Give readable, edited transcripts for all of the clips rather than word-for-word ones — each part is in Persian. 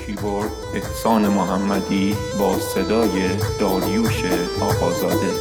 کیبورد احسان محمدی با صدای داریوش آقازاده.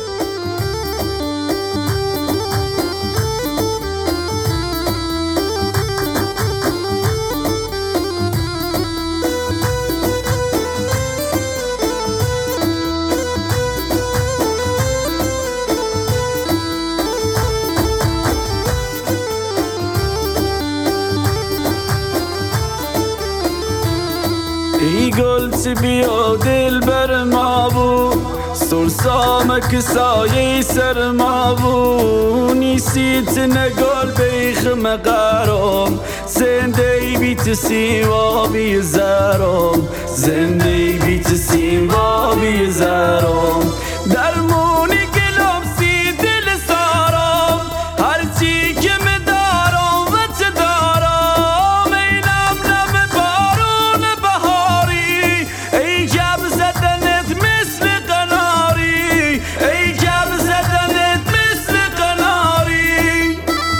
ای گل بیا دل بر ما بود سرسامک سایه سر ما بود نیسیت نگل بیخم قرام زنده بیت سیوا بی زرام زنده بیت سیوا بی زرام درمونی گلم سی دل سارام هرچی که مدارم و چه دارم اینم نم بارون بهاری ای گم زدنت مثل قناری ای گم زدنت مثل قناری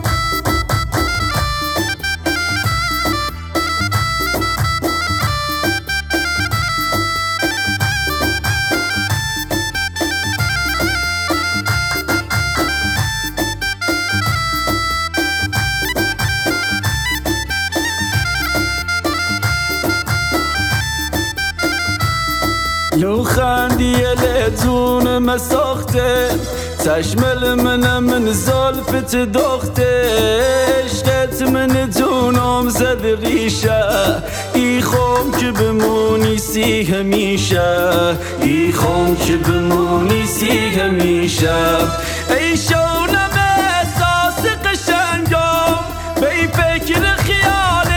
لو خندی لتون مساخته چشمل من زلفت دخته عشقت من جونم زد ریشه ای خوم که بمونی سی همیشه ای خوم که بمونی سی همیشه ای شونم احساس قشنگم بی فکر خیال